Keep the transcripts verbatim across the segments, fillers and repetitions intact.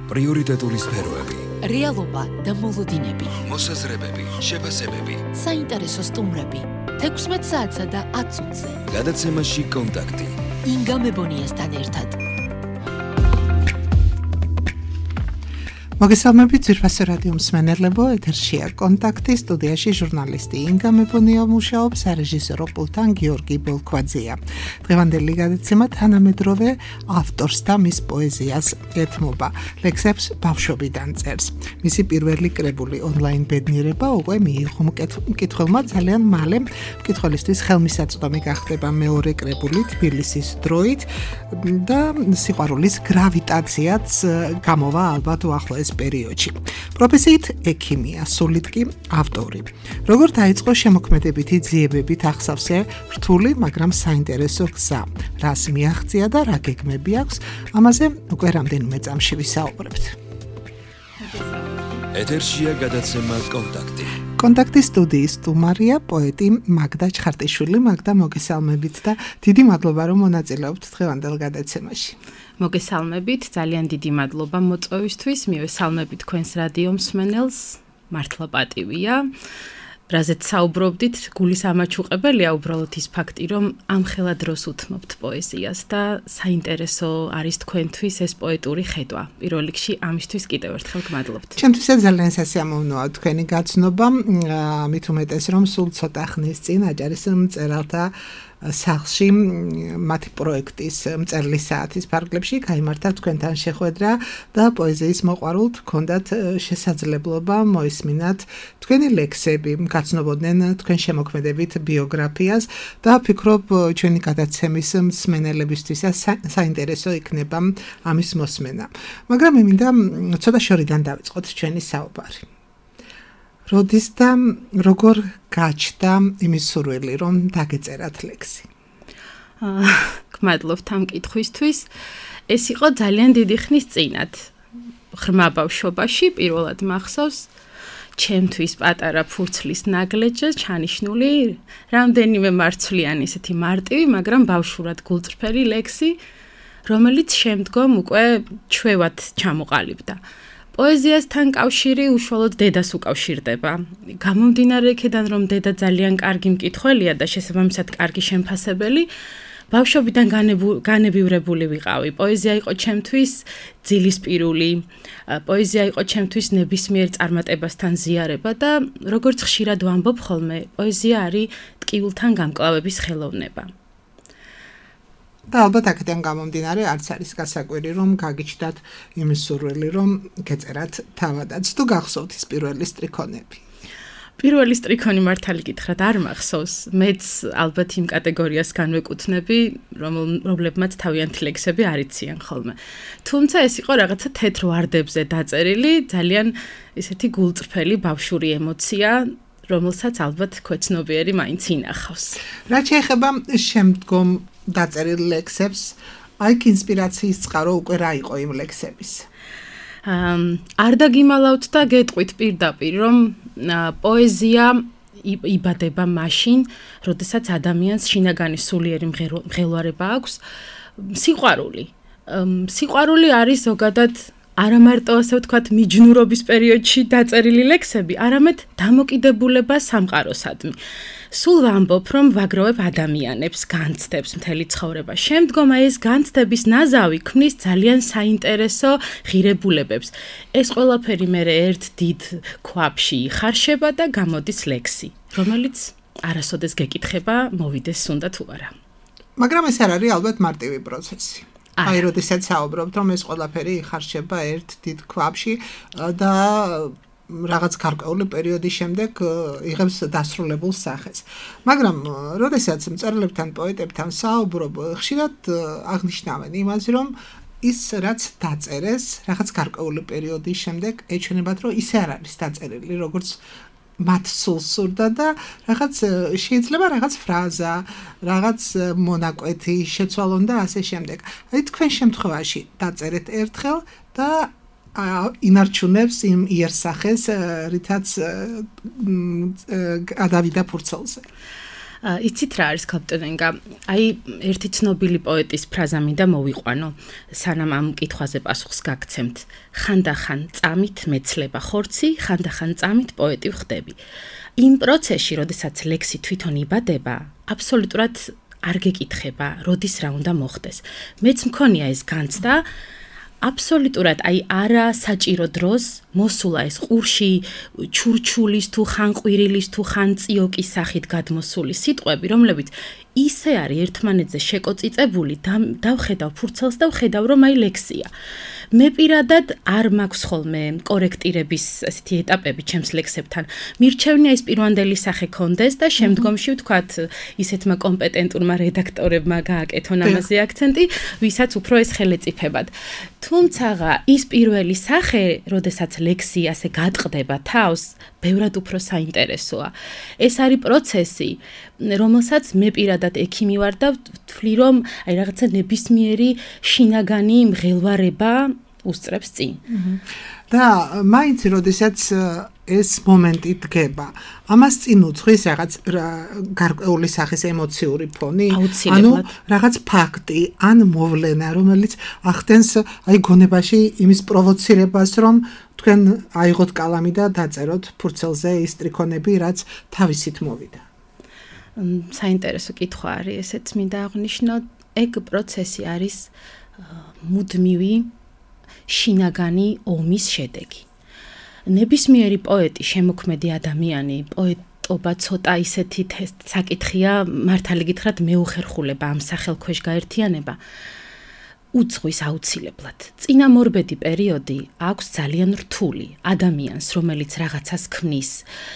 პრიორიტეტული სფეროები, რეალობა და მოლოდინები, მოსაზრებები, შეფასებები, საინტერესო სტუმრები, თექვსმეტ საათსა და ათს ოცზე. გადაცემაში კონტაქტი. ინგა მებონიასთან ერთად. მოგესალმებით ძვირფასო რადიო მსმენელებო, ეთერშია კონტაქტი, სტუდიაში ჟურნალისტი ინგა მებონია მუშაობს, სარეჟისორო პულტთან გიორგი ბოლქვაძეა. დღევანდელი გადაცემა თანამედროვე ავტორს და მის პოეზიას ეთმობა. ლექსებს ბავშვობიდან წერს. მისი პირველი კრებული ონლაინ ბედნიერება უკვე მიიღო მკითხველმა ძალიან მალე. მკითხველისთვის ხელმისაწვდომი გახდება მეორე კრებული თბილისის დროით და სიყვარულის გრავიტაციაც გამოვა ალბათ უახლოეს პერიოდში. პროფესიით ექიმია, სულით კი ავტორი. როგორ დაიწყო შემოქმედებითი ძიებებით ახსავსე რთული, მაგრამ საინტერესო გზა. რას მიაღწია და რა გეგმები აქვს, ამაზე უკვე რამდენიმე წამში ვისაუბრებთ. ეთერშია გადაცემა კონტაქტი. კონტაქტის სტუდიის სტუმარია პოეტი მაგდა ჩხარტიშვილი. მაგდა, მოგესალმებით და დიდი მადლობა რომ მონაწილეობთ დღევანდელ გადაცემაში. მოგესალმებით, ძალიან დიდი მადლობა მოწვევისთვის, მივესალმებით თქვენს რადიო მსმენელს, მართლა პატივია. რაზეც საუბრობდით, გულის ამაჩუყებელია უბრალოდ ის ფაქტი, რომ ამხელა დროს უთმობთ პოეზიას და საინტერესო არის თქვენთვის ეს პოეტური ხედვა. პირველ რიგში ამისთვის კიდევ ერთხელ გმადლობთ. ჩემთვისაც ძალიან სასიამოვნოა თქვენი გაცნობა, მით უმეტეს რომ სულ ცოტა ხნის წინ აჭარის მწერალთა სახლში მათი პროექტის მწერლის საათის ფარგლებში გაიმართა თქვენთან შეხვედრა და პოეზიის მოყვარულთ ჰქონდათ შესაძლებლობა მოისმინათ თქვენი ლექსები, გაცნობოდნენ თქვენ შემოქმედებით ბიოგრაფიას და ვფიქრობ ჩვენი გადაცემის მსმენელებისთვის საინტერესო იქნება ამის მოსმენა. მაგრამ მე მინდა ცოტა შორიდან დავიწყოთ ჩვენი საუბარი. როდის და როგორ გაჩნდა იმის სურვილი, რომ დაგეწერათ ლექსი? გმადლობთ ამ კითხვისთვის. ეს იყო ძალიან დიდი ხნის წინათ. ღრმა ბავშვობაში პირველად მახსოვს ჩემთვის პატარა ფურცლის ნაგლეჯზე ჩანიშნული რამდენიმე მარცვლიანი ესეთი მარტივი, მაგრამ ბავშვურად გულწრფელი ლექსი, რომელიც შემდგომ უკვე ჩვევად ჩამოყალიბდა. პოეზიასთან კავშირი უშუალოდ დედას უკავშირდება. გამომდინარე იქედან, რომ დედა ძალიან კარგი მკითხველია და შესაბამისად კარგი შემფასებელი, ბავშვობიდან განებივრებული ვიყავი. პოეზია იყო ჩემთვის ძილისპირული, პოეზია იყო ჩემთვის ნებისმიერ წარმატებასთან ზიარება და როგორც ხშირად ვამბობ ხოლმე, პოეზია არის ტკივილთან გამკლავების ხელოვნება. და ალბათ აქედან გამომდინარე არც არის გასაკვირი, რომ გაგიჩნდათ იმის სურვილი, რომ გეწერათ თავადაც. თუ გახსოვთ ის პირველი სტრიქონები? პირველი სტრიქონი მართალი გითხრათ არ მახსოვს. მეც ალბათ იმ კატეგორიას განვეკუთვნები, რომლებმაც თავიანთი ლექსები არ იციან ხოლმე. თუმცა ეს იყო რაღაცა თეთრ ვარდებზე დაწერილი, ძალიან ესეთი გულწრფელი ბავშვური ემოცია, რომელსაც ალბათ ქვეცნობიერი მაინც ინახავს. რაც შეეხება შემდგომ დაწერილ ლექსებს, აი ინსპირაციის წყარო უკვე რა იყო იმ ლექსების? არ დაგიმალავთ და გეტყვით პირდაპირ, რომ პოეზია იბადება მაშინ, როდესაც ადამიანს შინაგანი სულიერი მღელვარება აქვს, სიყვარული. სიყვარული არის ზოგადად არა მარტო ასე ვთქვათ მიჯნურობის პერიოდში დაწერილი ლექსები, არამედ დამოკიდებულება სამყაროსადმი. სულ ვამბობ, რომ ვაგროვებ ადამიანებს, განცდებს მთელი ცხოვრება. შემდგომ ეს განცდების ნაზავი ქმნის ძალიან საინტერესო ღირებულებებს. ეს ყველაფერი მე ერთ დიდ ქვაბში იხარშება და გამოდის ლექსი, რომელიც არასოდეს გეკითხება, მოვიდეს უნდა თუ არა. მაგრამ ეს არ არის ალბათ მარტივი პროცესი. აი, როდესაც საუბრობთ, რომ ეს ყველაფერი იხარშება ერთ დიდ ქვაბში და რაღაც გარკვეული პერიოდის შემდეგ იღებს დასრულებულ სახეს. მაგრამ როდესაც მწერლებთან, პოეტებთან საუბრობ, ხშირად აღნიშნავენ იმას, რომ ის რაც დაწერეს, რაღაც გარკვეული პერიოდის შემდეგ ეჩვენებათ, რომ ისე არ არის დაწერილი, როგორც მათ სულს სურდა და რაღაც შეიძლება რაღაც ფრაზა, რაღაც მონაკვეთი შეცვალონ და ასე შემდეგ. აი თქვენ შემთხვევაში დაწერეთ ერთხელ და ინარჩუნებს იმ იერსახეს, რითაც გადავიდა ფურცელზე. იცით რა არის კაპტენენგა? აი ერთი ცნობილი პოეტის ფრაზა მინდა მოვიყვანო, სანამ ამ კითხვაზე პასუხს გაგცემთ. ხანდახან წამით მეცლება ხორცი, ხანდახან წამით პოეტი ვხდები. იმ პროცესში, როდესაც ლექსი თვითონ იბადება, აბსოლუტურად არ გეკითხება, როდის რა უნდა მოხდეს. მეც მქონია ეს განცდა, აბსოლუტურად აი არა საჭირო დროს მოსულა ეს ყურში ჩურჩულის თუ ხან ყვირილის თუ ხან წიოკის სახით გადმოსული სიტყვები, რომლებიც ისე არის ერთმანეთზე შეკოწიწებული, დავხედავ ფურცელს და ვხედავ, რომ აი ლექსია. მე პირადად არ მაქვს ხოლმე კორექტირების ასეთი ეტაპები ჩემს ლექსებთან. მირჩევნია ის პირვანდელი სახე კონდეს და შემდგომში ვთქვათ ისეთმა კომპეტენტურმა რედაქტორებმა გააკეთონ ამაზე აქცენტი, ვისაც უფრო ეს ხელეწიფებად. თუმცა ის პირველი სახე, როდესაც ლექსი ასე გადყდება თავს, ბევრად უფრო საინტერესოა. ეს არის პროცესი, რომელსაც მე პირადად ექიმი ვარ და ვთვლი, რომ აი რაღაცა ნებისმიერი შინაგანი მღელვარება უსწრებს წინ. და მაინც როდესაც ეს მომენტი დგება, ამას წინ უძღვის რაღაც გარკვეული სახის ემოციური ფონი, ანუ რაღაც ფაქტი, ან მოვლენა, რომელიც ახდენს აი გონებაში იმის პროვოცირებას, რომ თქვენ აიღოთ კალამი და დაწეროთ ფურცელზე ის ტრიქონები, რაც თავისით მოვიდა. საინტერესო კითხვა არის, ესეც მინდა აღვნიშნო, ეგ პროცესი არის მუდმივი შინაგანი ომის შედეგი. ნებისმიერი პოეტი, შემოქმედი ადამიანი, პოეტობა ცოტა ისეთი საკითხია, მართალი გითხრათ, მეუხერხულება, ამ სახელქვეშ გაერთიანება უძღვის აუცილებლად. წინამორბედი პერიოდი აქვს ძალიან რთული ადამიანს, რომელიც რაღაცას ქმნის.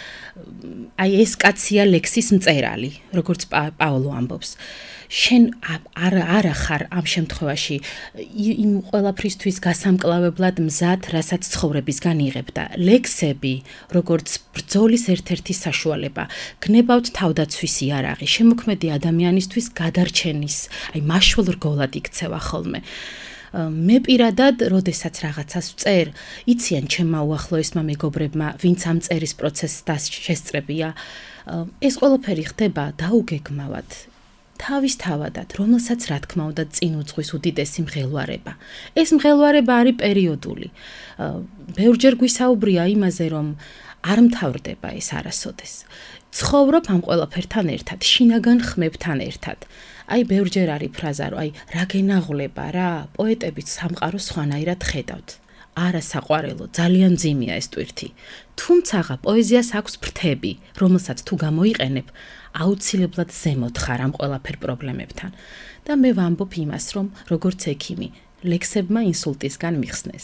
აი ეს კაცია ლექსის მწერალი, როგორც პაოლო ამბობს. შენ არ არა ხარ ამ შემთხვევაში იმ ყველაფრისთვის გასამკლავებლად მზად, რასაც ცხოვრებისგან იღებ და ლექსები, როგორც ბრძოლის ერთ-ერთი საშუალება, გნებავთ თავდაცვის იარაღი, შემოქმედი ადამიანისთვის გადარჩენის, აი მაშვალ რგოლად იქცევა ხოლმე. მე პირადად, როდესაც რაღაცას ვწერ, იციან ჩემმა უახლოესმა მეგობრებმა, ვინც ამ წერის პროცესს შესწრებია, ეს ყველაფერი ხდება დაუგეგმავად. თავისთავადად, რომელსაც რა თქმა უნდა წინ უძღვის უდიდესი მღელვარება. ეს მღელვარება არის პერიოდული. ბევრჯერ გვისაუბრია იმაზე, რომ არ მთავრდება ეს არასოდეს. ცხოვრობ ამ ყველაფერთან ერთად, შინაგან ხმებთან ერთად. აი ბევრჯერ არის ფრაზა, რომ აი რა გენაღვლება რა, პოეტებით სამყაროს სხვანაირად ხედავთ. არა საყვარელო, ძალიან მძიმეა ეს ტვირთი. თუმცა პოეზიას აქვს ფრთები, რომელსაც თუ გამოიყენებ, აუცილებლად ზემოთ ხარ ამ ყველაფერ პრობლემებთან. და მე ვამბობ იმას, რომ როგორც ექიმი, ლექსებმა ინსულტისგან მიხსნეს.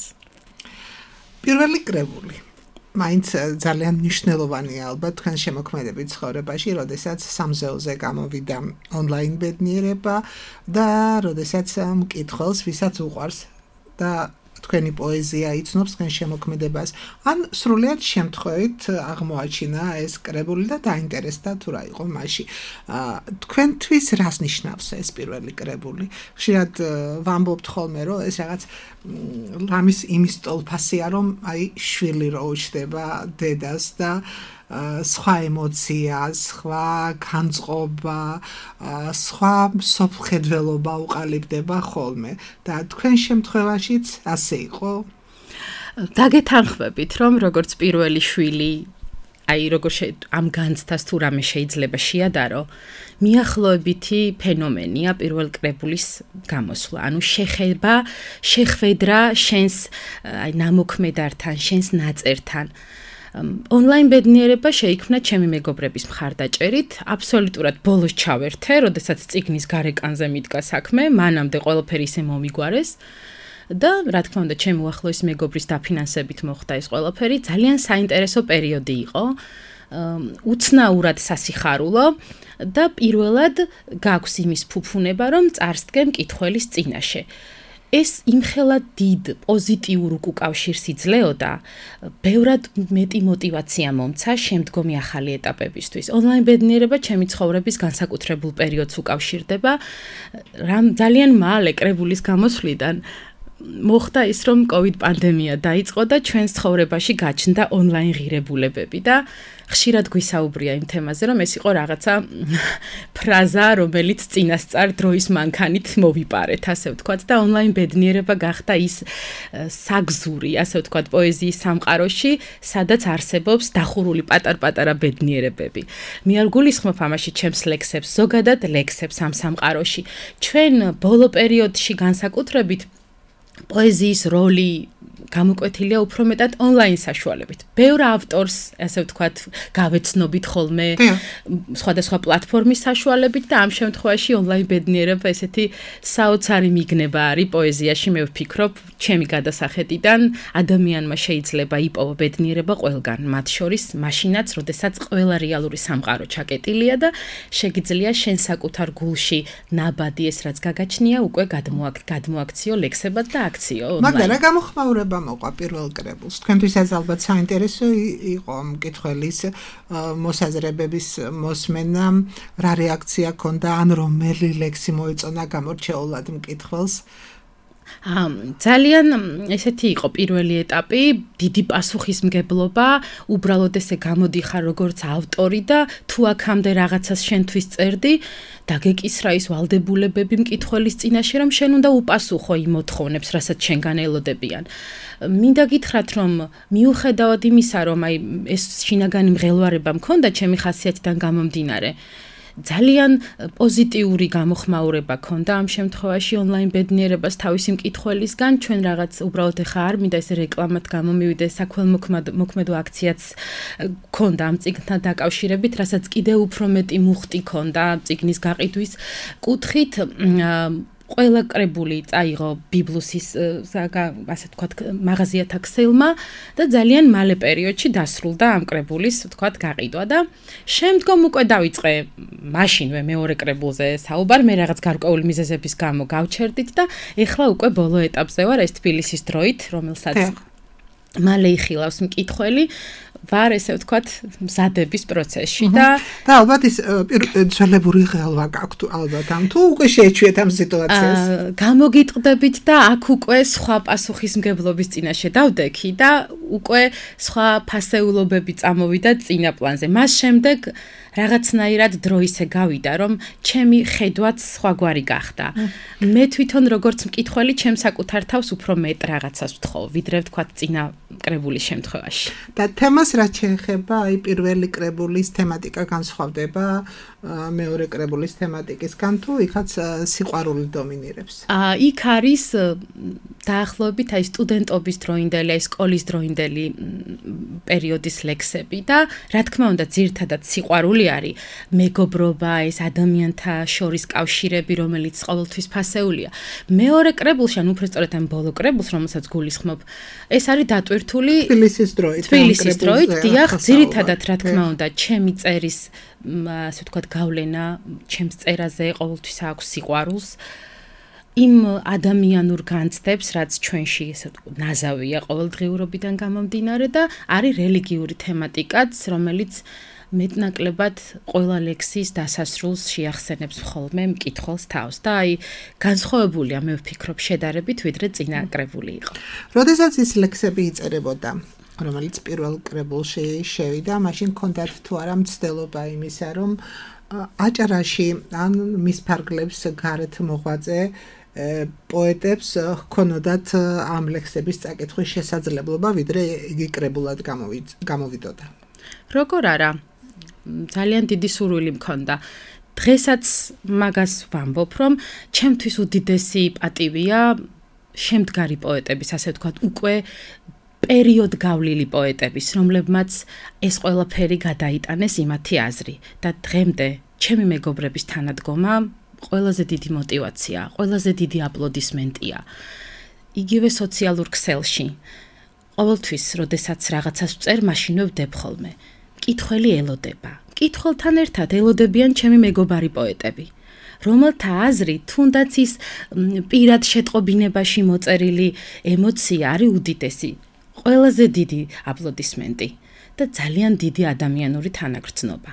პირველი კრებული. მაინც ძალიან მნიშვნელოვანია ალბათ თქვენ შემოქმედებით ცხოვრებაში, როდესაც სამზეოზე გამოვიდა ონლაინ ბედნიერება და როდესაც მკითხველს, ვისაც უყვარს და თქვენი პოეზია იცნობს თქვენ შემოქმედებას, ან სრულიად შემთხვევით აღმოაჩინა ეს კრებული და დაინტერესდა თუ რა იყო მასში. თქვენთვის რას ნიშნავს ეს პირველი კრებული? ხშირად ვამბობთ ხოლმე, რომ ეს რაღაც რამის იმის ტოლფასია, რომ აი შვილი რო უჩდება დედას და სხვა ემოცია, სხვა განწყობა, სხვა სოფხედველობა უყალიბდება ხოლმე და თქვენ შემთხვევაშიც ასე იყო? დაგეთანხმებით, რომ როგორც პირველი შვილი, აი როგორ ამ განცდას თუ რამე შეიძლება შეადარო, მიახლოებითი ფენომენია პირველ კრებულის გამოსვლა. ანუ შეხება, შეხვედრა შენს აი ნამოქმედართან, შენს ნაწერთან. ონლაინ ბედნიერება შეიქმნა ჩემი მეგობრების მხარდაჭერით, აბსოლუტურად ბოლოს ჩავერთე, როდესაც წიგნის გარეკანზე მიდგა საქმე, მანამდე ყველაფერი ისე მომიგვარეს და რა თქმა უნდა, ჩემი უახლოესი მეგობრის დაფინანსებით მოხდა ეს ყველაფერი, ძალიან საინტერესო პერიოდი იყო, უცნაურად სასიხარულო და პირველად გაქვს იმის ფუფუნება, რომ წარსდგე მკითხველის წინაშე. ეს იმხელა დიდ პოზიტიურ უკავშირს იძლეოდა, ბევრად მეტი мотиваცია მომცა შემდგომი ახალი ეტაპებისთვის. ონლაინ ბედნიერება ჩემი ცხოვრების განსაკუთრებულ პერიოდს უკავშირდება, რამ ძალიან მალე კრებულის გამოსვლიდან მოხდა ის, რომ COVID პანდემია დაიწყო და ჩვენს ცხოვრებაში გაჩნდა ონლაინ ღირებულებები და ხშირად გვისაუბრია იმ თემაზე, რომ ეს იყო რაღაცა ფრაზა, რომელიც წინასწარ დროის მანქანით მოვიპარეთ, ასე ვთქვათ, და ონლაინ ბედნიერება გახდა ის საგზური, ასე ვთქვათ, პოეზიის სამყაროში, სადაც არსებობს დახურული პატარ-პატარა ბედნიერებები. მე არ გულისხმობ ამაში ჩემს ლექსებს, ზოგადად ლექსებს ამ სამყაროში. ჩვენ ბოლო პერიოდში განსაკუთრებით პოეზიის როლი გამოკვეთილია უფრო მეტად ონლაინ საშუალებით. ბევრ ავტორს, ასე ვთქვათ, გავეცნობით ხოლმე სხვადასხვა პლატფორმის საშუალებით და ამ შემთხვევაში ონლაინ ბედნიერება ესეთი საოცარი მიგნება არის პოეზიაში, მე ვფიქრობ, ჩემი გადასახედიდან ადამიანმა შეიძლება იპოვა ბედნიერება ყველგან, მათ შორის მაშინაც, როდესაც ყველა რეალური სამყარო ჩაკეტილია და შეგიძლია შენ საკუთარ გულში ნაბადი ეს რაც გაგაჩნია, უკვე გადმოაქციო ლექსებად და აქციო ონლაინ. მაგრამ რა გამოხმაურება მოყვა პირველ კრებულს? თქვენთვისაც ალბათ საინტერესო იყო მკითხველის მოსაზრებების მოსმენა, რა რეაქცია ჰქონდა, ან რომელი ლექსი მოეწონა გამორჩეულად მკითხველს? ძალიან ესეთი იყო პირველი ეტაპი, დიდი პასუხისმგებლობა, უბრალოდ ესე გამოდიხარ როგორც ავტორი და თუ აქამდე რაღაცას შენთვის წერდი, დაგეკისრა ის ვალდებულებები მკითხველის წინაშე, რომ შენ უნდა უპასუხო იმ მოთხოვნებს, რასაც შენგან ელოდებიან. მინდა გითხრათ, რომ მიუხედავად იმისა, რომ აი ეს შინაგანი მღელვარება მქონდა ჩემი ხასიათიდან გამომდინარე, ძალიან პოზიტიური გამოხმაურება ქონდა ამ შემთხვევაში ონლაინ ბედნიერებას თავისი მკითხველისგან. ჩვენ რაღაც უბრალოდ ახლა არ მინდა ეს რეკლამად გამომივიდეს, საქველმოქმედო აქციაც ქონდა ამ წიგნთან დაკავშირებით, რასაც კიდევ უფრო მეტი მუხტი ქონდა წიგნის გაყიდვის კუთხით. ყველა კრებული წაიღო ბიბლუსის ასე ვთქვათ მაღაზიათა ქსელმა და ძალიან მალე პერიოდში დასრულდა ამ კრებულის ვთქვათ გაყიდვა და შემდგომ უკვე დავიწყე მაშინვე მეორე კრებულზე საუბარ, მე რაღაც გარკვეული მიზეზების გამო გავჩერდით და ეხლა უკვე ბოლო ეტაპზე ვარ ეს თბილისის დროით, რომელსაც მალე იხილავს მკითხველი. ვარ ესე ვთქვათ მზადების პროცესში და და ალბათ ის ძველებური ღელვა გაქვთ ალბათ ამ თუ უკვე შეეჩვიეთ ამ სიტუაციას. გამოგიტყდებით და აქ უკვე სხვა პასუხისმგებლობის წინაშე დავდექი და უკვე სხვა ფასეულობები წამოვიდა წინა პლანზე. მას შემდეგ რაღაცნაირად დრო ისე გავიდა, რომ ჩემი ხედვაც სხვაგვარი გახდა. მე თვითონ როგორც მკითხველი ჩემს საკუთარ თავს უფრო მეტ რაღაცას ვთხოვ, ვიდრე ვთქვათ წინა კრებულის შემთხვევაში. და თემას რაც შეეხება, აი პირველი კრებულის თემატიკა განსხვავდება მეორე კრებულის თემატიკისგან თუ იქაც სიყვარული დომინირებს? აა იქ არის დაახლოებით აი სტუდენტობის დროინდელი, აი სკოლის დროინდელი პერიოდის ლექსები და რა თქმა უნდა ძირითადად სიყვარული არის, მეგობრობა, ეს ადამიანთა შორის კავშირები, რომელიც ყოველთვის ფასეულია. მეორე კრებულში, ან უფრო სწორედ ამ ბოლო კრებულს, რომელსაც გულისხმობ, ეს არის დატვირთული თბილისის დროით. თბილისის დროით, დიახ, ძირითადად რა თქმა უნდა, ჩემი წერის ასე ვთქვათ გავლენა, ჩემს წერაზე ყოველთვის აქვს სიყვარულს. იმ ადამიანურ განცდებს, რაც ჩვენში ესე ვთქვათ ნაზავია ყოველდღიურობიდან გამომდინარე და არის რელიგიური თემატიკაც, რომელიც მეტნაკლებად ყველა ლექსის დასასრულს შეახსენებს ხოლმე მკითხველს თავს და აი განსხვავებულია მე ვფიქრობ შედარებით ვიდრე წინა კრებული იყო. როდესაც ის ლექსები იწერებოდა, რომელიც პირველ კრებულში შევიდა, მაშინ ჰქონდათ თუ არა მცდელობა იმისა, რომ აჭარაში ან მის ფარგლებს გარეთ მოღვაწე პოეტებს ჰქონოდათ ამ ლექსების წაკითხვის შესაძლებლობა, ვიდრე იგი კრებულად გამოვიდოდა. როგორ არა? ძალიან დიდი სურვილი მქონდა. დღესაც მაგას ვამბობ, რომ ჩემთვის უდიდესი პატივია შემდგარი პოეტების, ასე ვთქვათ, უკვე პერიოდ გავლილი პოეტების, რომლებმაც ეს ყველაფერი გადაიტანეს იმათი აზრი და დღემდე ჩემი მეგობრების თანადგომა ყველაზე დიდი мотиваცია, ყველაზე დიდი აპლოდისმენტია. იგივე სოციალურ ქსელში. ყოველთვის, როდესაც რაღაცას ვწერ, მაშინვე ვდებ ხოლმე. მკითხველი ელოდება. მკითხველთან ერთად ელოდებიან ჩემი მეგობარი პოეტები, რომელთა აზრი, თუნდაც ის პირად შეტყობინებაში მოწერილი ემოცია არის უდიდესი. ყველაზე დიდი აპლოდისმენტი და ძალიან დიდი ადამიანური თანაგრძნობა.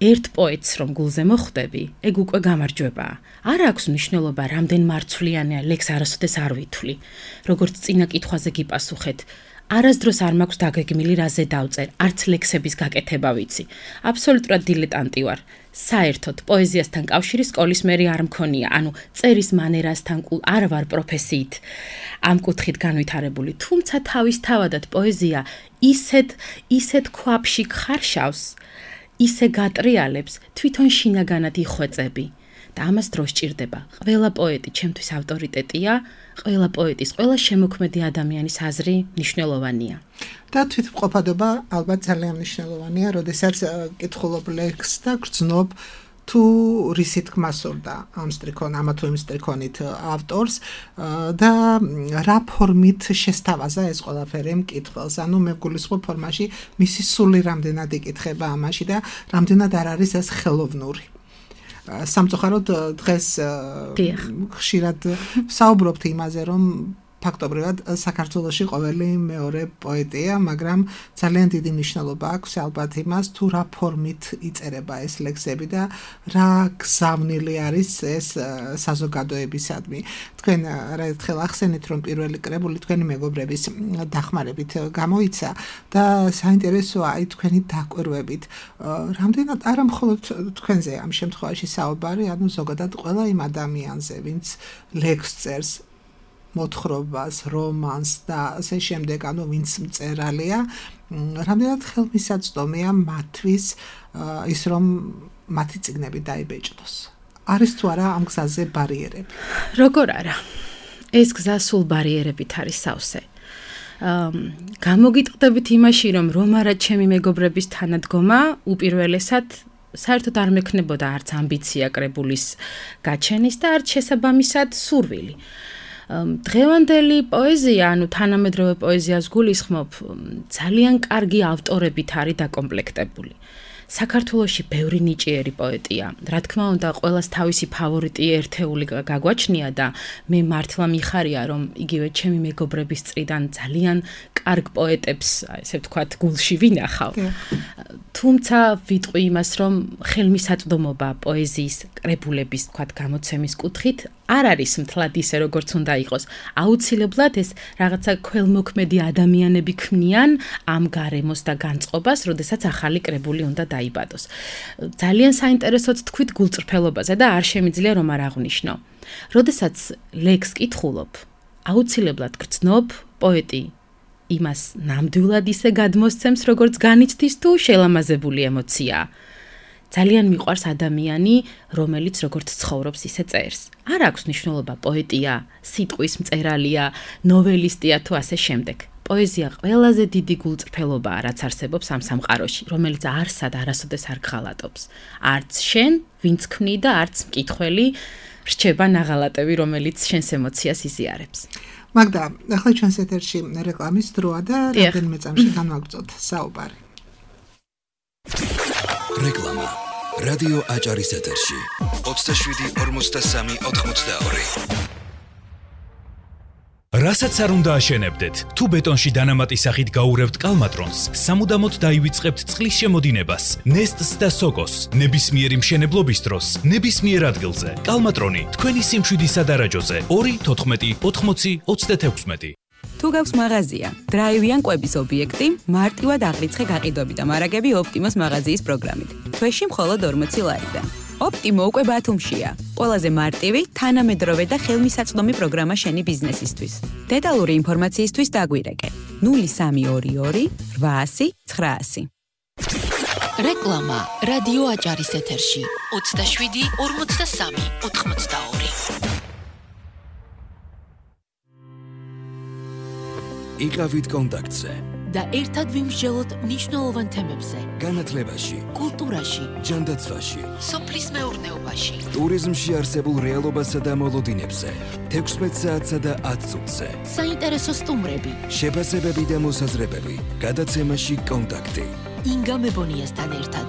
ერთ პოეტს რომ გულზე მოხვდები, ეგ უკვე გამარჯვებაა. არ აქვს მნიშვნელობა, რამდენ მარცვლიანია ლექს არასოდეს არ ვითვლი. როგორც წინა კითხვაზე გიპასუხეთ, არასდროს არ მაქვს დაგეგმილი რაზე დავწერ, არც ლექსების გაკეთება ვიცი. აბსოლუტურად დილეტანტი ვარ. საერთოდ პოეზიასთან კავშირი სკოლის მერი არ მქონია, ანუ წერის მანერასთან კულ არ ვარ პროფესიით ამ კუთხით განვითარებული, თუმცა თავისთავადად პოეზია ისეთ ისეთ ქვაბში ხარშავს, ისე გატრიალებს, თვითონ შინაგანად იხვეწები. და ამას დრო სჭირდება. ყველა პოეტი ჩემთვის ავტორიტეტია, ყველა პოეტის, ყველა შემოქმედი ადამიანის აზრი მნიშვნელოვანია. და თვითმყოფადობა ალბათ ძალიან მნიშვნელოვანია, როდესაც კითხულობ ლექსს და გრძნობ თუ რისი თქმა სურდა ამ სტრიქონ, ამა თუ იმ სტრიქონით ავტორს და რა ფორმით შესთავაზა ეს ყველაფერი მკითხველს. ანუ მე გულისხმობ ფორმაში მისი სული რამდენად იკითხება ამაში და რამდენად არ არის ეს ხელოვნური. სამწუხაროდ დღეს ხშირად საუბრობთ იმაზე, რომ ფაქტობრივად საქართველოში ყოველი მეორე პოეტია, მაგრამ ძალიან დიდი მნიშვნელობა აქვს ალბათ იმას, თუ რა ფორმით იწერება ეს ლექსები და რა გზავნილი არის ეს საზოგადოებისადმი. თქვენ არაერთხელ ახსენეთ, რომ პირველი კრებული თქვენი მეგობრების დახმარებით გამოიცა და საინტერესოა აი თქვენი დაკვირვებით. რამდენად არა მხოლოდ თქვენზე ამ შემთხვევაში საუბარი, ანუ ზოგადად ყველა იმ ადამიანზე, ვინც ლექსს წერს, მოთხრობას, რომანს და ასე შემდეგ, ანუ ვინც მწერალია, რამდენად ხელმისაწვდომია მათთვის ის, რომ მათი წიგნები დაიბეჭდოს. არის თუ არა ამ გზაზე ბარიერები? როგორ არა? ეს გზა სულ ბარიერებით არის სავსე. გამოგიტყდებით იმაში, რომ რომ არა ჩემი მეგობრების თანადგომა, უპირველესად საერთოდ არ მექნებოდა არც ამბიცია კრებულის გაჩენის და არც შესაბამისად სურვილი. დღევანდელი პოეზია, ანუ თანამედროვე პოეზიას გულისხმობ, ძალიან კარგი ავტორებით არის დაკომპლექტებული. საქართველოში ბევრი ნიჭიერი პოეტია. რა თქმა უნდა, ყველას თავისი ფავორიტი ერთეული გაგვაჩნია და მე მართლა მიხარია, რომ იგივე ჩემი მეგობრების წრიდან ძალიან კარგ პოეტებს, ესე ვთქვათ, გულში ვინახავ. თუმცა ვიტყვი იმას, რომ ხელმისაწვდომობა პოეზიის კრებულების, ვთქვათ, გამოცემის კუთხით არ არის მთლად ისე, როგორც უნდა იყოს. აუცილებლად ეს რაღაცა ქველმოქმედი ადამიანები ქმნიან ამ გარემოს და განწყობას, როდესაც ახალი კრებული უნდა დაიბადოს. ძალიან საინტერესოც თქვით გულწრფელობაზე და არ შემიძლია რომ არ აღვნიშნო. როდესაც ლექს კითხულობ, აუცილებლად გრძნობ პოეტი იმას ნამდვილად ისე გადმოსცემს, როგორც განიცდის თუ შელამაზებული ემოციაა. ძალიან მიყვარს ადამიანი, რომელიც როგორც ცხოვრობს, ისე წერს. არ აქვს მნიშვნელობა პოეტია, სიტყვის მწერალია, ნოველისტია თუ ასე შემდეგ. პოეზია ყველაზე დიდი გულწრფელობაა, რაც არსებობს ამ სამყაროში, რომელიც არსად არასოდეს არ გღალატობს. არც შენ, ვინც ქმნი და არც მკითხველი რჩება ნაღალატები, რომელიც შენს ემოციას იზიარებს. მაგდა, ახლა ჩვენს ეთერში რეკლამის დროა და რამდენიმე წამში განვაგრძოთ საუბარი. რეკლამა. რადიო აჭარის ეთერში. ოცდაშვიდი ორმოცდასამი ოთხმოცდაორი. რასაც არ უნდა აშენებდეთ, თუ ბეტონში დანამატი სახით გაურევთ კალმატრონს, სამუდამოდ დაივიწყებთ წყლის შემოდინებას, ნესტს და სოკოს, ნებისმიერი მშენებლობის დროს, ნებისმიერ ადგილზე. კალმატრონი თქვენი სიმშვიდის სადარაჯოზე ორი თოთხმეტი ოთხმოცი ოცდათექვსმეტი. თუ გაქვს მაღაზია, დრაივიან კვების ობიექტი, მარტივად აღრიცხე გაყიდვები და მარაგები ოპტიმოს მაღაზიის პროგრამით. თვეში მხოლოდ ორმოცი ლარიდან. ოპტიმო უკვე ბათუმშია. ყველაზე მარტივი, თანამედროვე და ხელმისაწვდომი პროგრამა შენი ბიზნესისთვის. დეტალური ინფორმაციისთვის დაგვირეკე ნული სამი ორი ორი რვაასი ცხრაასი. რეკლამა რადიო აჭარის ეთერში ოცდაშვიდი ორმოცდასამი ოთხმოცდაორი. იყავით კონტაქტზე და ერთად ვიმსჯელოთ მნიშვნელოვან თემებზე. განათლებაში, კულტურაში, ჯანდაცვაში, სოფლის მეურნეობაში, ტურიზმში არსებულ რეალობასა და მოლოდინებზე, თექვსმეტ საათსა და ათ წუთზე. საინტერესო სტუმრები, შეფასებები და მოსაზრებები. გადაცემაში კონტაქტი. ინგა მებონიასთან ერთად.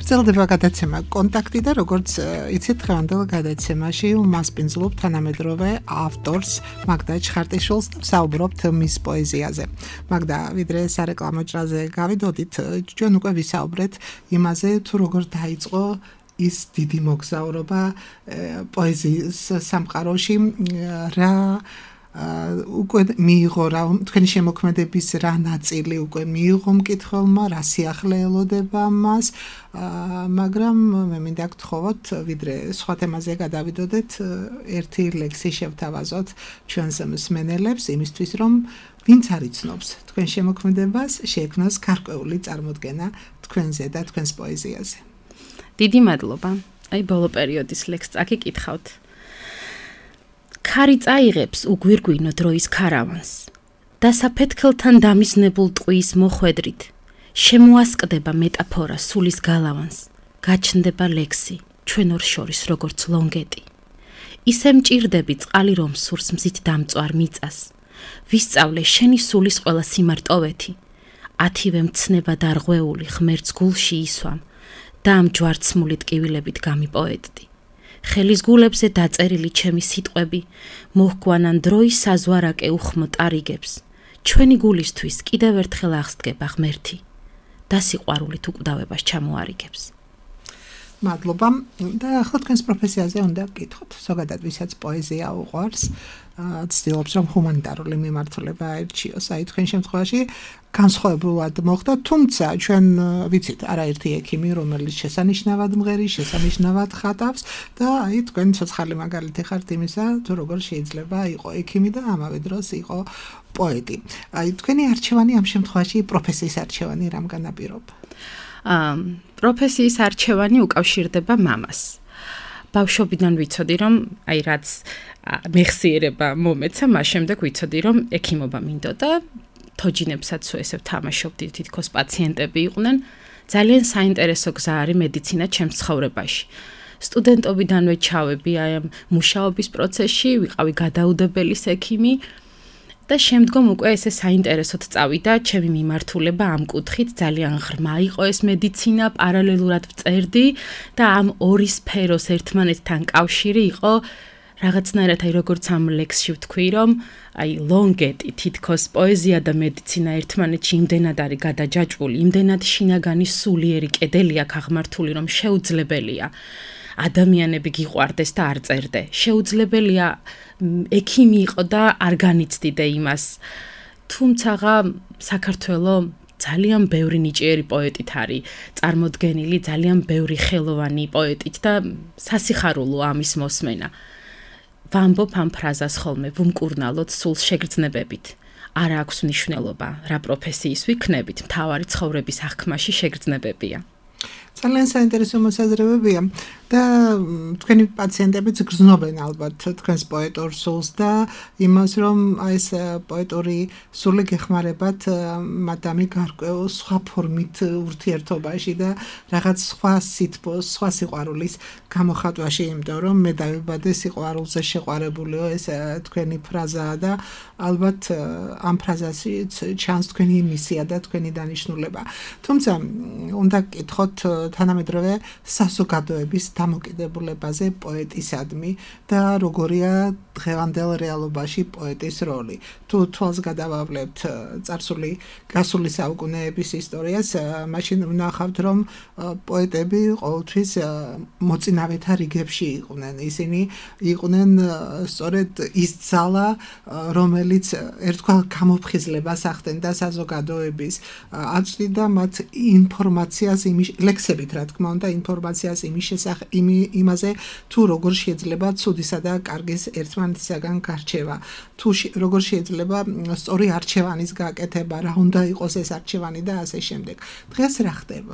გრძელდება გადაცემა კონტაქტი და როგორც იცით დღევანდელ გადაცემაში უმასპინძლობ თანამედროვე ავტორს მაგდა ჩხარტიშვილს და ვსაუბრობთ მის პოეზიაზე. მაგდა ვიდრე სარეკლამო ჭრაზე გავიდოდით, ჩვენ უკვე ვისაუბრეთ იმაზე თუ როგორ დაიწყო ის დიდი მოგზაურობა პოეზიის სამყაროში, რა უკვე მიიღო რა თქვენი შემოქმედების რა ნაწილი უკვე მიიღო მკითხველმა, რა სიახლე ელოდება მას, მაგრამ მე მინდა გთხოვოთ, ვიდრე სხვა თემაზე გადავიდოდეთ, ერთი ლექსი შევთავაზოთ ჩვენს მსმენელებს იმისთვის, რომ ვინც არ იცნობს თქვენ შემოქმედებას, შეექმნას გარკვეული წარმოდგენა თქვენზე და თქვენს პოეზიაზე. დიდი მადლობა. აი ბოლო პერიოდის ლექსს წაკიკითხავთ. ქარი წაიღებს უგვირგვინო დროის ქარავანს და საფეთქელთან დამიზნებულ ტყუის მოხვედრით შემოასკდება მეტაფორა სულის გალავანს, გაჩნდება ლექსი ჩვენ ორ შორის როგორც ლონგეტი. ისე მჭირდები წყალი რომ სურს მზით დამწვარ მიწას, ვისწავლე შენი სულის ყველა სიმარტოვეთი, ათივე მცნება დარღვეული ღმერთს გულში ისვამ და ამ ჯვარცმული ტკივილებით გამიპოეტდი. ხელის გულებზე დაწერილი ჩემი სიტყვები მოჰგვანან დროის საზვარაკე უხმო ტარიგებს, ჩვენი გულისთვის კიდევ ერთხელ აღსდგება ღმერთი და სიყვარულით უკვდავებას ჩამოარიგებს. მადლობა და ახლა თქვენს პროფესიაზე უნდა გკითხოთ. ზოგადად ვისაც პოეზია უყვარს, ცდილობს რომ ჰუმანიტარული მიმართულება აირჩიოს. აი თქვენ შემთხვევაში განსხვავებულად მოხდა, თუმცა ჩვენ ვიცით არაერთი ექიმი, რომელიც შესანიშნავად მღერის, შესანიშნავად ხატავს და აი თქვენ ცოცხალი მაგალითი ხართ იმისა, თუ როგორ შეიძლება იყო ექიმი და ამავე დროს იყო პოეტი. აი თქვენი არჩევანი ამ შემთხვევაში პროფესიის არჩევანი რამ განაპირობა? აა პროფესიის არჩევანი უკავშირდება მამას. ბავშვობიდან ვიცოდი რომ აი რაც მეხსიერება მომეცა, მას შემდეგ ვიცოდი რომ ექიმობა მინდოდა. თოჯინებსაც ესე ვთამაშობდი, თითქოს პაციენტები იყვნენ. ძალიან საინტერესო გზა არის მედიცინა ჩემს ცხოვრებაში. სტუდენტობიდანვე ჩავები აი ამ მუშაობის პროცესში, ვიყავი გადაუდებელის ექიმი და შემდგომ უკვე ესე საინტერესოდ წავიდა ჩემი მიმართულება ამ კუთხით, ძალიან ღრმა იყო ეს მედიცინა, პარალელურად ვწერდი და ამ ორი სფეროს ერთმანეთთან კავშირი იყო რაღაცნაირად აი როგორც ამ ლექსში ვთქვი რომ აი ლონგეტი თითქოს პოეზია და მედიცინა ერთმანეთში იმდენად არის გადაჯაჭვული, იმდენად შინაგანი სულიერი კედელი აქვს აღმართული რომ შეუძლებელია ადამიანები გიყვარდეს და არ წერდე. შეუძლებელია ექიმი იყო და არ განიცდიდე იმას. თუმცა საქართველოს ძალიან ბევრი ნიჭიერი პოეტით არის წარმოდგენილი, ძალიან ბევრი ხელოვანი პოეტით და სასიხარულო ამის მოსმენა. ვამბობ ამ ფრაზას ხოლმე, ვუმკურნალოთ სულს შეგრძნებებით. არ აქვს მნიშვნელობა, რა პროფესიის ვიქნებით, მთავარი ცხოვრების აღქმაში შეგრძნებებია. ძალიან საინტერესო მოსაზრებებია და თქვენი პაციენტებიც გრძნობენ ალბათ თქვენს პოეტურ სულს და იმას რომ აი ეს პოეტური სული გეხმარებათ მადამი გარკვეულ სხვა ფორმით ურთიერთობაში და რაღაც სხვა სითბოს, სხვა სიყვარულის გამოხატვაში, იმიტომ რომ მე დავიბადე სიყვარულზე შეყვარებულიო, ეს თქვენი ფრაზაა და ალბათ ამ ფრაზაშიც ჩანს თქვენი მისია და თქვენი დანიშნულება. თუმცა უნდა გკითხოთ თანამედროვე საზოგადოების დამოკიდებულებაზე პოეტისადმი და როგორია დღევანდელ რეალობაში პოეტის როლი. თუ თვალს გადავავლებთ წარსული გასული საუკუნეების ისტორიას, მაშინ ვნახავთ რომ პოეტები ყოველთვის მოწინავეთა რიგებში იყვნენ. ისინი იყვნენ სწორედ ის ძალა, რომელიც ერთგვარ გამოფხიზლებას ახდენდა საზოგადოების, აწვდიდა მათ ინფორმაციას იმის ლექსებით, რა თქმა უნდა, ინფორმაციას იმის შესახებ იმაზე, თუ როგორ შეიძლება ცუდისა და კარგის ერთმანეთისაგან გარჩევა, თუ როგორ შეიძლება სწორი არჩევანის გაკეთება, რა უნდა იყოს ეს არჩევანი და ასე შემდეგ. დღეს რა ხდება?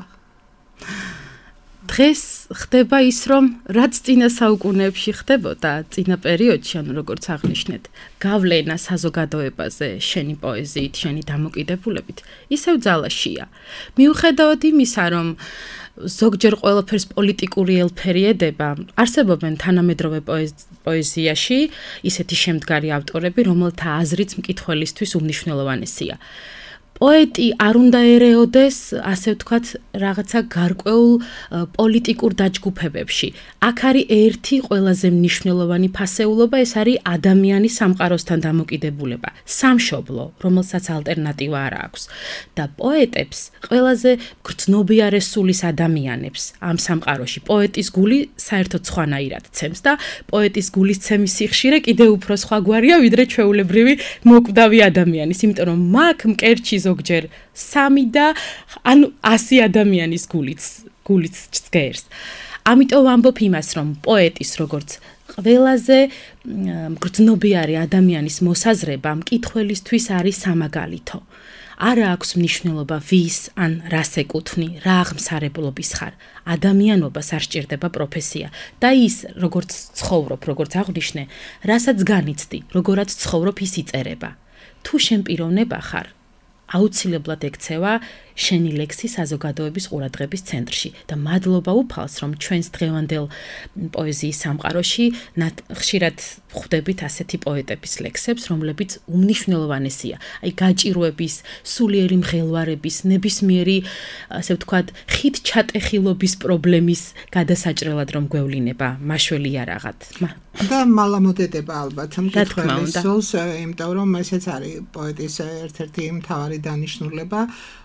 დღეს ხდება ის, რომ რაც წინა საუკუნეებში ხდებოდა, წინა პერიოდში, ანუ როგორც აღნიშნეთ, გავლენა საზოგადოებაზე შენი პოეზიით, შენი დამოკიდებულებით, ისევ ძალაშია. მიუხედავად იმისა, რომ ზოგჯერ ყველაფერს პოლიტიკური ელფერი ედება, არსებობენ თანამედროვე პოეზიაში ისეთი შემდგარი ავტორები, რომელთა აზრიც მკითხველისთვის უმნიშვნელოვანესია. პოეტი არ უნდა ერეოდეს, ასე ვთქვათ, რაღაცა გარკვეულ პოლიტიკურ დაჯგუფებებში. აქ არის ერთი ყველაზე მნიშვნელოვანი ფასეულობა, ეს არის ადამიანის სამყაროსთან დამოკიდებულება, სამშობლო, რომელსაც ალტერნატივა არ აქვს. და პოეტებს, ყველაზე გრძნობიარე სულის ადამიანებს ამ სამყაროში პოეტის გული საერთოდ სხვანაირად ცემს და პოეტის გულის ცემის სიხშირე კიდევ უფრო სხვაგვარია, ვიდრე ჩვეულებრივი მოკვდავი ადამიანის, იმიტომ რომ მაგ მკერჩი ზოგჯერ სამი და ანუ ასი ადამიანის გულიც გულიც ჭგერს. ამიტომ ვამბობ იმას, რომ პოეტის როგორც ყველაზე გრძნობიარე ადამიანის მოსაზრება მკითხველისთვის არის სამაგალითო. არა აქვს მნიშვნელობა ვის ან რას ეკუთვნი, რა აღმსარებლობის ხარ. ადამიანობას არ სჭირდება პროფესია და ის როგორც ცხოვრობ, როგორც აღვნიშნე, რასაც განიცდი, როგორაც ცხოვრობ ის იწერება. თუ შენ პიროვნება ხარ, აუცილებლად ექცევა შენი ლექსი საზოგადოების ყურადღების ცენტრში და მადლობა უფალს, რომ ჩვენს დღევანდელ პოეზიის სამყაროში ხშირად ხვდებით ასეთი პოეტების ლექსებს, რომლებიც უმნიშვნელოვანესია. აი გაჭირვების, სულიერი მღელვარების, ნებისმიერი, ასე ვთქვათ, ხით ჩატეხილობის პრობლემის გადასაჭრელად რომ გვევლინება, მაშველი არაღად. და მალამოდედება ალბათ მკითხველის სულს, იმიტომ რომ ესეც არის პოეტის ერთ-ერთი მთავარი დანიშნულება.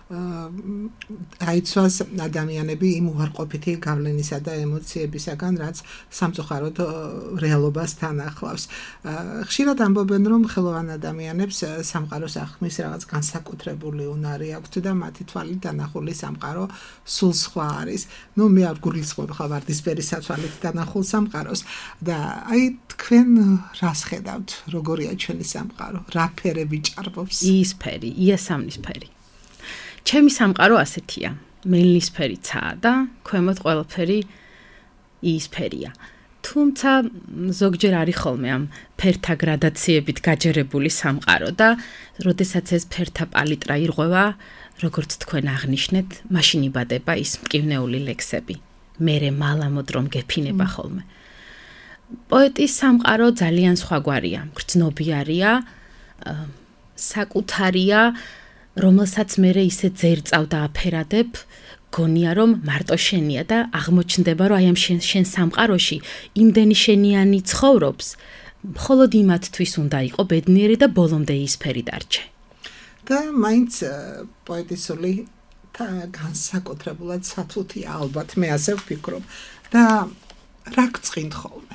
აიცვას ადამიანები იმ უარყოფითი გავლენისა და ემოციებისაგან, რაც სამწუხაროდ რეალობას თან ახლავს. ხშირად ამბობენ, რომ ხელოვან ადამიანებს სამყაროს ახმის რაღაც განსაკუთრებული უნარი აქვთ და მათი თვალით დანახული სამყარო სულ სხვა არის. ნუ მე არ გულისხმობ ხა ვარდისფერი სათვალით დანახულ სამყაროს და აი თქვენ რას ხედავთ, როგორია ჩვენი სამყარო, რა ფერები ჭარბობს? იისფერი, იასამნისფერი. ჩემი სამყარო ასეთია, მელნისფერიცაა და ქვემოთ ყველაფერი იისფერია. თუმცა ზოგჯერ არის ხოლმე ამ ფერთა გრადაციებით გაჯერებული სამყარო და როდესაც ეს ფერთა პალიტრა ირღვევა, როგორც თქვენ აღნიშნეთ, მაშინ იბადება ის მკივნეული ლექსები. მერე მალამოდ რომ გეფინება ხოლმე. პოეტის სამყარო ძალიან სხვაგვარია, გრძნობიარია, საკუთარია, რომელსაც მერე ისე ძერწავ და აფერადებ, გონია რომ მარტო შენია და აღმოჩნდება რომ აი ამ შენ, შენ სამყაროში იმდენი შენიანი ცხოვრობს, მხოლოდ იმათთვის უნდა იყო ბედნიერი და ბოლომდე ისფერი დარჩე. და მაინც პოეტის სული განსაკუთრებულად სათუთია, ალბათ მე ასე ვფიქრობ და რა გწყინთ ხოლმე?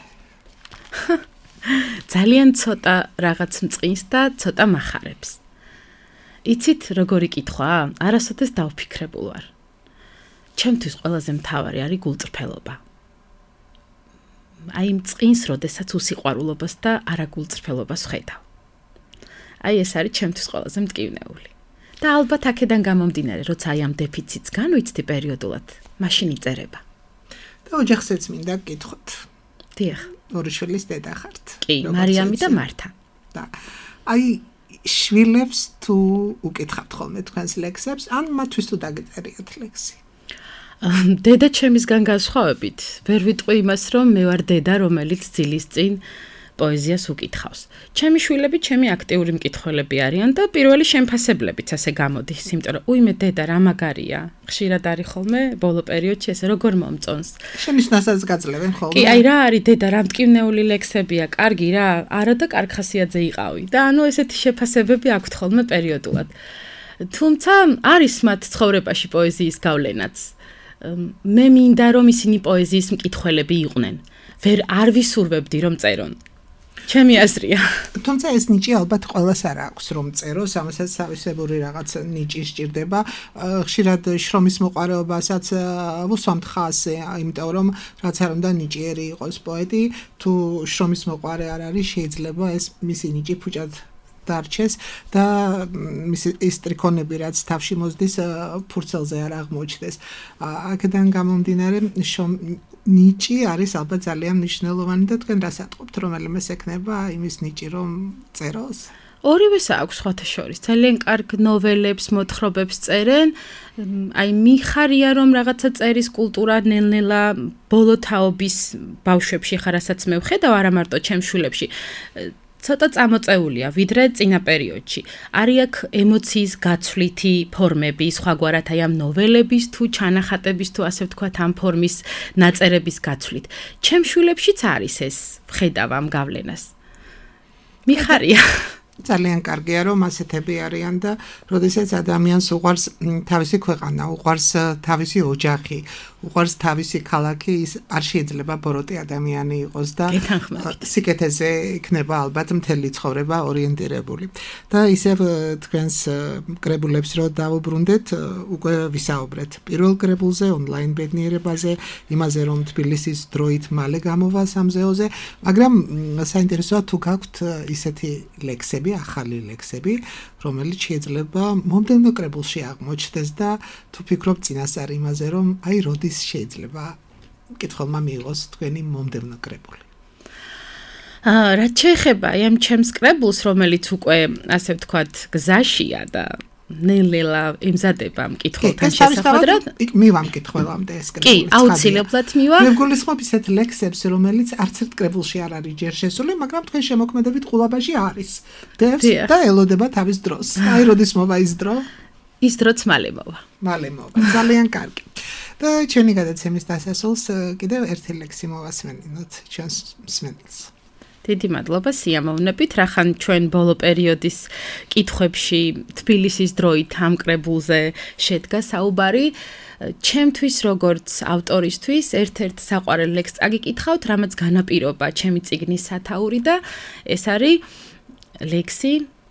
ძალიან ცოტა რაღაც მწყინს და ცოტა მახარებს. იცით როგორი კითხვა? არასოდეს დავფიქრებულ ვარ. ჩემთვის ყველაზე მთავარი არის გულწრფელობა. აი მწყინს, როდესაც უსიყვარულობას და არაგულწრფელობას ვხედავ. აი ეს არის ჩემთვის ყველაზე მტკივნეული. და ალბათ აქედან გამომდინარე, როცა აი ამ დეფიციტს განვიცდი პერიოდულად, მაშინ იწერება. და ოჯახსაც მინდა გკითხოთ. დიახ. ორი შვილის დედა ხართ. კი, მარიამი და მართა. და აი შვილებს თუ უკითხავთ ხოლმე თქვენს ლექსებს, ან მათთვის თუ დაგეწერიათ ლექსი? დედა ჩემისგან განსხვავებით, ვერ ვიტყვი იმას, რომ მე ვარ დედა, რომელიც ძილის წინ პოეზიას უკითხავს. ჩემი შვილები ჩემი აქტიური მკითხველები არიან და პირველი შემფასებლებიც ასე გამოდის, იმიტომ რომ უიმე დედა რა მაგარია. ხშირად არის ხოლმე ბოლო პერიოდში ესე როგორ მომწონს. შენიშნასაც გაძლევენ ხოლმე. კი, აი რა არის დედა, რა მტკივნეული ლექსებია, კარგი რა, არა და კარგ ხასიათზე იყავი. და ანუ ესეთი შეფასებები აქვთ ხოლმე პერიოდულად. თუმცა არის მათ ცხოვრებაში პოეზიის გავლენაც. მე მინდა რომ ისინი პოეზიის მკითხველები იყვნენ. ვერ არ ვისურვებდი რომ წერონ. ჩემი აზრია. თუმცა ეს ნიჭი ალბათ ყველას არ აქვს რომ წეროს, ამასაც თავისებური რაღაც ნიჭი სჭირდება. ხშირად შრომის მოყარეობასაც ვუსვამთ ხას, იმიტომ რომ რაც არ უნდა ნიჭიერი იყოს პოეტი, თუ შრომის მოყარე არ არის, შეიძლება ეს მისი ნიჭი ფუჭად დარჩეს და მისი ის ტრიქონები რაც თავში მოსდის ფურცელზე არ აღმოჩნდეს. აქედან გამომდინარე ნიჭი არის ალბათ ძალიან მნიშვნელოვანი და თქვენ რას ატყობთ, რომელიმეს ექნება იმის ნიჭი რომ წეროს? ორივეს აქვს სხვათა შორის. ძალიან კარგ ნოველებს, მოთხრობებს წერენ. აი მიხარია რომ რაღაცა წერის კულტურა ნელ-ნელა ბოლო თაობის ბავშვებში ხარ, რასაც მე ვხედავ, არა მარტო ჩემს შვილებში. ცოტა წამოწეულია ვიდრე წინა პერიოდში. არის აქ ემოციის გაცვლითი ფორმები, სხვაგვარად აი ამ ნოველების თუ ჩანახატების თუ ასე ვთქვათ ამ ფორმის ნაწერების გაცვლით. ჩემ შვილებშიც არის ეს, ვხედავ ამ გავლენას. მიხარია. ძალიან კარგია რომ ასეთები არიან და როდესაც ადამიანს უყვარს თავისი ქვეყანა, უყვარს თავისი ოჯახი, უყვარს თავისი ქალაქი, ის არ შეიძლება ბოროტი ადამიანი იყოს და სიკეთეზე იქნება ალბათ მთელი ცხოვრება ორიენტირებული. და ისევ თქვენს კრებულებს რო დავუბრუნდეთ, უკვე ვისაუბრეთ პირველ კრებულზე, ონლაინ ბედნიერებაზე, იმაზე რომ თბილისის დროით მალე გამოვა სამზეოზე, მაგრამ საინტერესოა თუ გაქვთ ისეთი ლექსები, ახალი ლექსები, რომელიც შეიძლება მომდევნო კრებულში აღმოჩნდეს და თუ ფიქრობ წინასწარ იმაზე, რომ აი როდის შეიძლება კითხულმა მიიღოს თქვენი მომდევნო კრებული. აა, რაც შეეხება ამ ჩემს კრებულს, რომელიც უკვე ასე ვთქვათ, გზაშია და ნელ-ნელა იმზადება მკითხველთან შესახვედრად. მივამკითხველამდე ეს კრებული. კი, აუცილებლად მივა. მე გულისხმობ ისეთ ლექსებს, რომელიც არც ერთ კრებულში არ არის ჯერ შესული, მაგრამ თქვენ შემოქმედებით ყულაბაში არის. დევს და ელოდება თავის დროს. აი, როდის მოვა ის დრო? ის დროც მალე მოვა. მალე მოვა. ძალიან კარგი. და ჩვენი გადაცემის დასასრულს კიდევ ერთი ლექსი მოვასმენინოთ ჩვენს მსმენელს. დიდი მადლობა სიამოვნებით, რახან ჩვენ ბოლო პერიოდის კითხვებში თბილისის დროით ამ კრებულზე შედგა საუბარი. ჩემთვის როგორც ავტორისთვის ერთ-ერთ საყვარელ ლექსს წაგიკითხავთ, რამაც განაპირობა ჩემი წიგნის სათაური და ეს არის ლექსი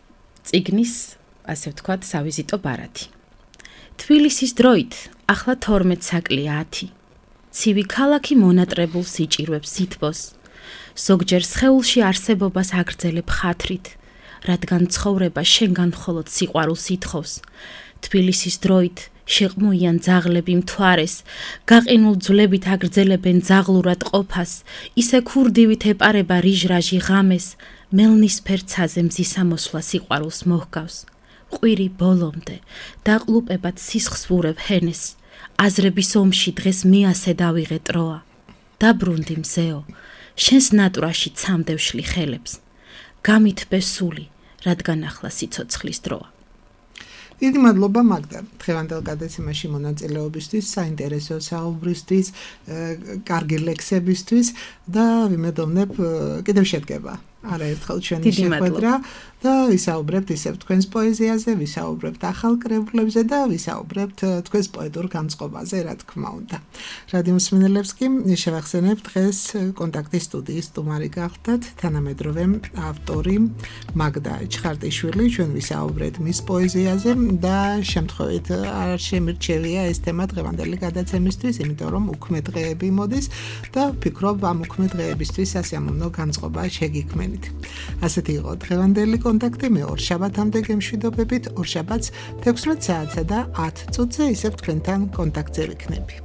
წიგნის, ასე ვთქვათ, სავიზიტო ბარათი. თბილისის დროით ახლა თორმეტ საკლია ათი. ცივი ქალაქი მონატრებულ სიჭირვებს სითბოს. ზოგჯერ სხეულში არსებობას აგრძელებ ხათრით, რადგან ცხოვრება შენგან მხოლოდ სიყვარულს ითხოვს. თბილისის დროით შეყმუიან ძაღლები მთვარეს, გაყინულ ძვლებით აგრძელებენ ძაღლურად ყოფას, ისე ქურდივით ეპარება რიჟრაჟი ღამეს, მელნისფერ ცაზე მზისამოსვლა სიყვარულს მოჰგავს. ყვირი ბოლომდე, დაყლუპებად სისხლს ვურებ ჰენეს, აზრების ომში დღეს მიასე დავიღე ტროა. დაბრუნდი მზეო, შენს ნატვრაში ცამდევშლი ხელებს, გამითბე სული, რადგან ახლა სიცოცხლის დროა. დიდი მადლობა მაგდა დღევანდელ გადაცემაში მონაწილეობისთვის, საინტერესო საუბრისთვის, კარგი ლექსებისთვის და ვიმედოვნებ კიდევ შედგება არაერთხელ ჩვენი შეხვედრა და ვისაუბრებთ ისევ თქვენს პოეზიაზე, ვისაუბრებთ ახალ კრებულებზე და ვისაუბრებთ თქვენს პოეტურ განწყობაზე, რა თქმა უნდა. რადიო მსმენელებს კი შევახსენებ დღეს კონტაქტის სტუდიის სტუმარი გახდათ თანამედროვე ავტორი მაგდა ჩხარტიშვილი, ჩვენ ვისაუბრეთ მის პოეზიაზე და შემთხვევით არ შემირჩევია ეს თემა დღევანდელი გადაცემისთვის, იმიტომ რომ უქმე დღეები მოდის და ვფიქრობ ამ უქმე დღეებისთვის სასიამოვნო განწყობა შეგიქმენით. ასეთი იყო დღევანდელი კონტაქტი, მე ორშაბათამდე გემშვიდობებით, ორშაბათს თექვსმეტ საათსა და ათ წუთზე ისევ თქვენთან კონტაქტზე ვიქნები.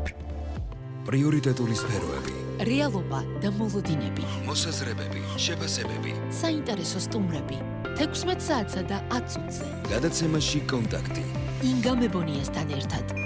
პრიორიტეტული სფეროები, რეალობა და მოლოდინები, მოსაზრებები, შეფასებები, საინტერესო სტუმრები, თექვსმეტ საათსა და ათ წუთზე. გადაცემაში კონტაქტი. ინგა მებონიასთან ერთად.